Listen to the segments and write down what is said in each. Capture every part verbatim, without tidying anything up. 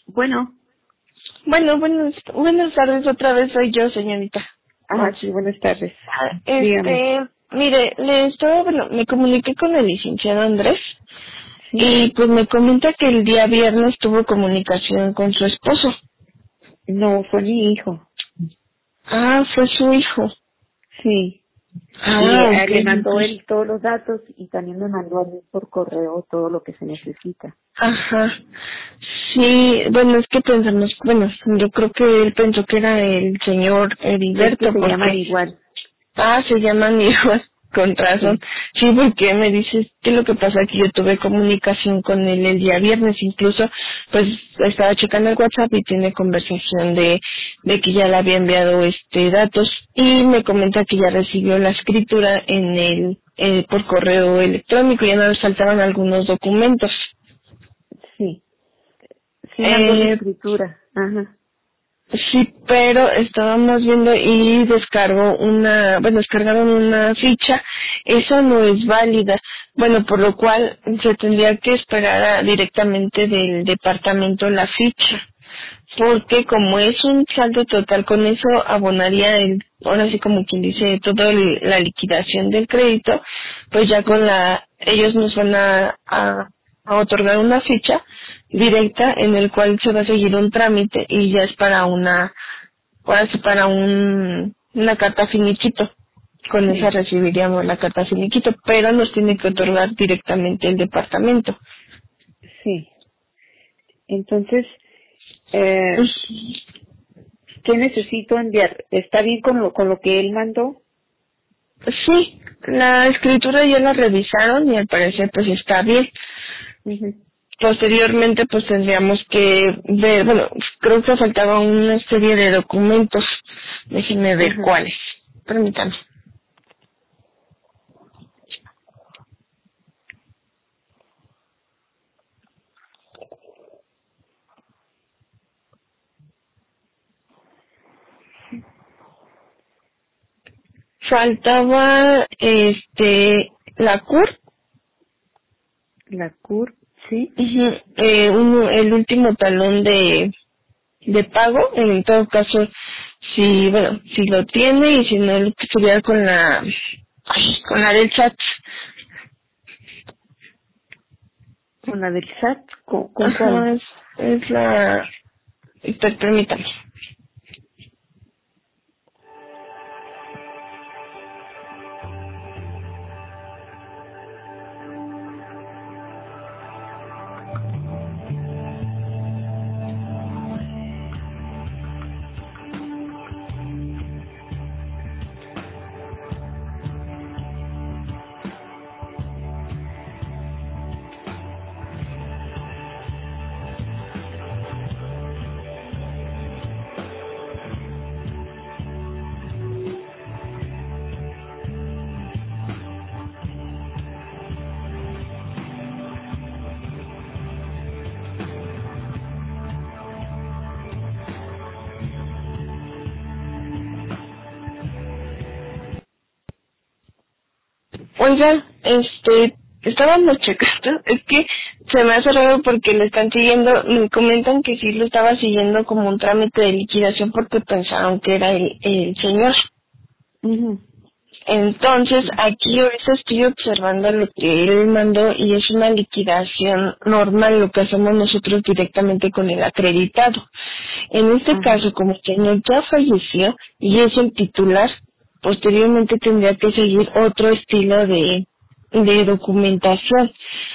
Bueno, Bueno, buenas, buenas tardes, otra vez soy yo, señorita. ah, sí, buenas tardes. Ah, Dígame. Este, mire, le estaba, bueno, me comuniqué con el licenciado Andrés ¿Sí? y pues me comenta que el día viernes tuvo comunicación con su esposo. No, fue mi hijo. Ah, fue su hijo. Sí. Y Ah, eh, ok. le mandó Ok. él todos los datos y también me mandó a mí por correo todo lo que se necesita. Ajá. Sí, bueno, es que pensamos, bueno, yo creo que él pensó que era el señor Es que Heriberto se llaman porque igual. Ah, se llaman hijos, con razón. Sí. Sí, porque me dices que lo que pasa es que yo tuve comunicación con él el día viernes, incluso pues estaba checando el WhatsApp y tiene conversación de, de que ya le había enviado este datos y me comenta que ya recibió la escritura en el eh, por correo electrónico, ya no le faltaban algunos documentos. Sí. Sí mandó la Eh, escritura. Ajá. Sí, pero estábamos viendo y descargó una, bueno, descargaron una ficha, esa no es válida, bueno, por lo cual se tendría que esperar a- directamente del departamento la ficha, porque como es un saldo total, con eso abonaría el, ahora sí como quien dice, toda la liquidación del crédito, pues ya con Sí. la, ellos nos van a, a, a otorgar una ficha directa en el cual se va a seguir un trámite y ya es para una, ahora sí para un, una carta finiquito. Con esa Sí. recibiríamos la carta finiquito, pero nos tiene que otorgar directamente el departamento. Sí. Entonces, eh, ¿qué necesito enviar? ¿Está bien con lo, con lo que él mandó? Sí, la escritura ya la revisaron y al parecer pues está bien. Ujú. Posteriormente pues tendríamos que ver, bueno, creo que faltaba una serie de documentos. Déjenme ver Ajá. cuáles. Permítanme. Faltaba este la C U R, La C U R, sí. ujú, eh, un- el último talón de, de pago, en todo caso, si, bueno, si lo tiene y si no, lo que estuviera con la, ay, con la del S A T. Con la del S A T, ¿con, con cuál? Ajá, es, es la... per- Permítame. Oiga, este, estábamos checando, es que se me hace raro porque lo están siguiendo, me comentan que sí lo estaba siguiendo como un trámite de liquidación porque pensaron que era el, el señor. Ujú. Entonces, aquí ahorita estoy observando lo que él mandó y es una liquidación normal, lo que hacemos nosotros directamente con el acreditado. En este Ajá. caso, como el señor ya falleció y es el titular, posteriormente tendría que seguir otro estilo de, de documentación.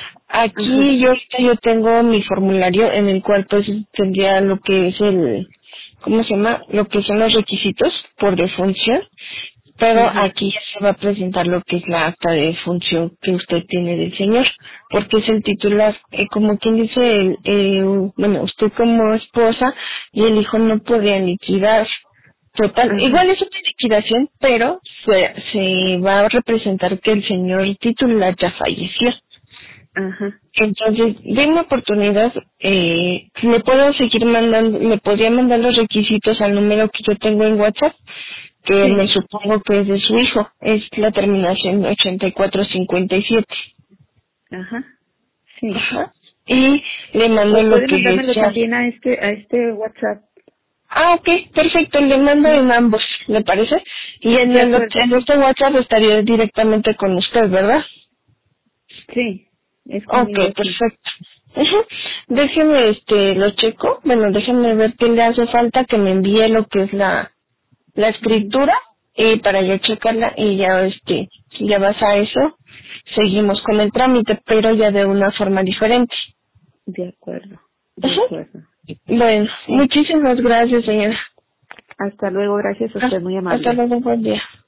Ajá. Aquí yo ahorita yo tengo mi formulario en el cual pues tendría lo que es el, ¿cómo se llama? Lo que son los requisitos por defunción, pero Ajá. aquí ya se va a presentar lo que es la acta de función que usted tiene del señor, porque es el titular, eh, como quien dice, el, eh, bueno, usted como esposa y el hijo no podrían liquidar. Total, Ajá. igual es una liquidación, pero se, se va a representar que el señor titular ya falleció. Ajá. Entonces, de una oportunidad, eh, me puedo seguir mandando, me podría mandar los requisitos al número que yo tengo en WhatsApp, que me Sí. supongo que es de su hijo, es la terminación ochenta y cuatro cincuenta y siete. Ajá. Sí. Ajá. y le mando ¿O lo puede que mandármelo sea. también a este, a este WhatsApp? Ah, ok, perfecto, le mando en ambos, ¿le parece? Y en, De el, acuerdo. en este WhatsApp estaría directamente con usted, ¿verdad? Sí, es Ok, conmigo, sí. perfecto. Ujú. Déjeme, este, lo checo. Bueno, déjeme ver qué le hace falta, que me envíe lo que es la, la escritura y para yo checarla y ya, este, ya vas a eso, seguimos con el trámite, pero ya de una forma diferente. De acuerdo, de Ujú. acuerdo. Bueno, Sí. muchísimas gracias, señora. Hasta luego, gracias a usted, muy Hasta amable. luego, buen día.